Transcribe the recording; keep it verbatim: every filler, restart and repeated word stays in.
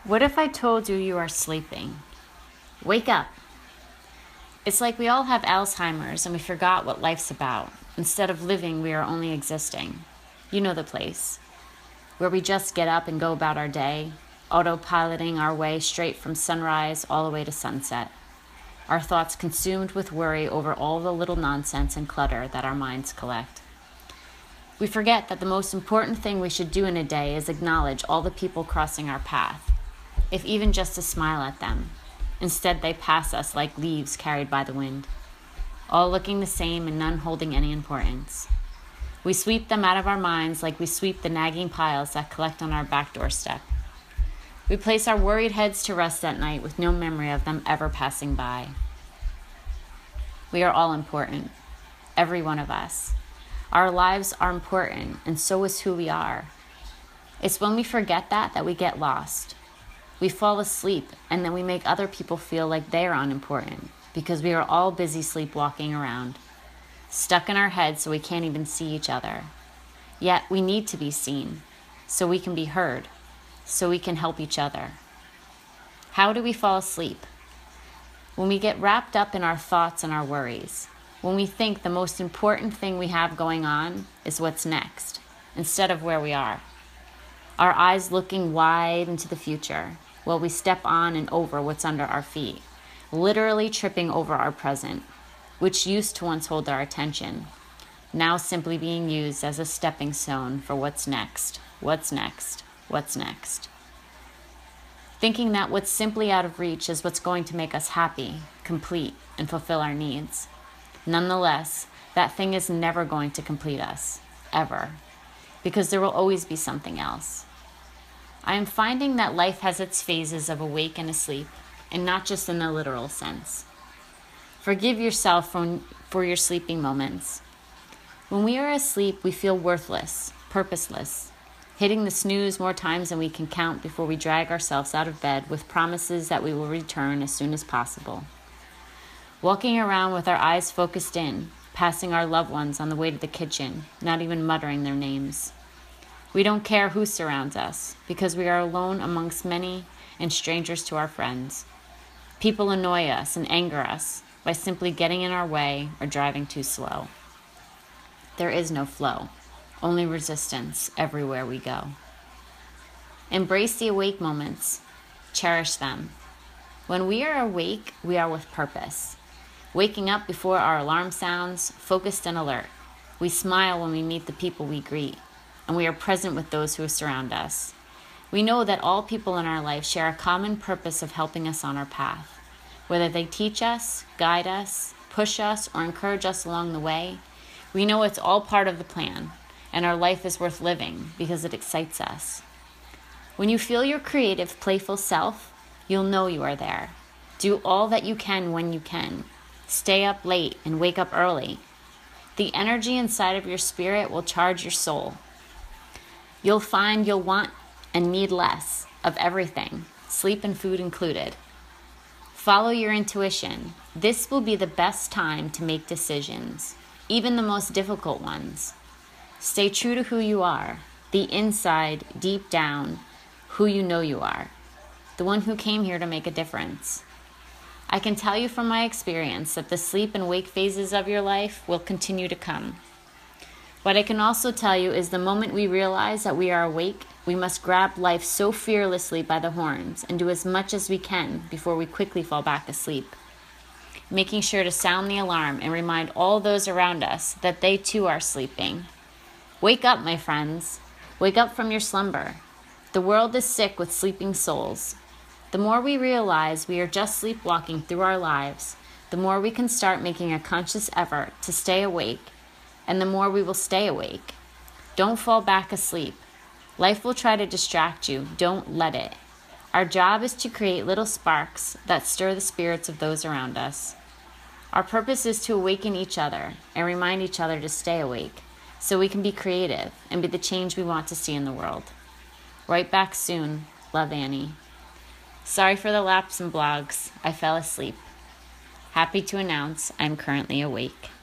What if I told you you are sleeping? Wake up. It's like we all have Alzheimer's and we forgot what life's about. Instead of living, we are only existing. You know the place, where we just get up and go about our day, autopiloting our way straight from sunrise all the way to sunset. Our thoughts consumed with worry over all the little nonsense and clutter that our minds collect. We forget that the most important thing we should do in a day is acknowledge all the people crossing our path, if even just to smile at them. Instead, they pass us like leaves carried by the wind, all looking the same and none holding any importance. We sweep them out of our minds like we sweep the nagging piles that collect on our back doorstep. We place our worried heads to rest at night with no memory of them ever passing by. We are all important, every one of us. Our lives are important, and so is who we are. It's when we forget that that we get lost. We fall asleep, and then we make other people feel like they are unimportant because we are all busy sleepwalking around, stuck in our heads so we can't even see each other. Yet we need to be seen so we can be heard, so we can help each other. How do we fall asleep? When we get wrapped up in our thoughts and our worries, when we think the most important thing we have going on is what's next, instead of where we are. Our eyes looking wide into the future, while we step on and over what's under our feet, literally tripping over our present, which used to once hold our attention, now simply being used as a stepping stone for what's next, what's next, what's next. Thinking that what's simply out of reach is what's going to make us happy, complete, and fulfill our needs. Nonetheless, that thing is never going to complete us, ever, because there will always be something else. I am finding that life has its phases of awake and asleep, and not just in the literal sense. Forgive yourself for, for your sleeping moments. When we are asleep, we feel worthless, purposeless, hitting the snooze more times than we can count before we drag ourselves out of bed with promises that we will return as soon as possible. Walking around with our eyes focused in, passing our loved ones on the way to the kitchen, not even muttering their names. We don't care who surrounds us, because we are alone amongst many and strangers to our friends. People annoy us and anger us by simply getting in our way or driving too slow. There is no flow, only resistance everywhere we go. Embrace the awake moments. Cherish them. When we are awake, we are with purpose. Waking up before our alarm sounds, focused and alert. We smile when we meet the people we greet, and we are present with those who surround us. We know that all people in our life share a common purpose of helping us on our path. Whether they teach us, guide us, push us, or encourage us along the way, we know it's all part of the plan, and our life is worth living because it excites us. When you feel your creative, playful self, you'll know you are there. Do all that you can when you can. Stay up late and wake up early. The energy inside of your spirit will charge your soul. You'll find you'll want and need less of everything, sleep and food included. Follow your intuition. This will be the best time to make decisions, even the most difficult ones. Stay true to who you are, the inside, deep down, who you know you are, the one who came here to make a difference. I can tell you from my experience that the sleep and wake phases of your life will continue to come. What I can also tell you is the moment we realize that we are awake, we must grab life so fearlessly by the horns and do as much as we can before we quickly fall back asleep. Making sure to sound the alarm and remind all those around us that they too are sleeping. Wake up, my friends. Wake up from your slumber. The world is sick with sleeping souls. The more we realize we are just sleepwalking through our lives, the more we can start making a conscious effort to stay awake, and the more we will stay awake. Don't fall back asleep. Life will try to distract you. Don't let it. Our job is to create little sparks that stir the spirits of those around us. Our purpose is to awaken each other and remind each other to stay awake so we can be creative and be the change we want to see in the world. Right back soon. Love, Annie. Sorry for the lapse in blogs. I fell asleep. Happy to announce I'm currently awake.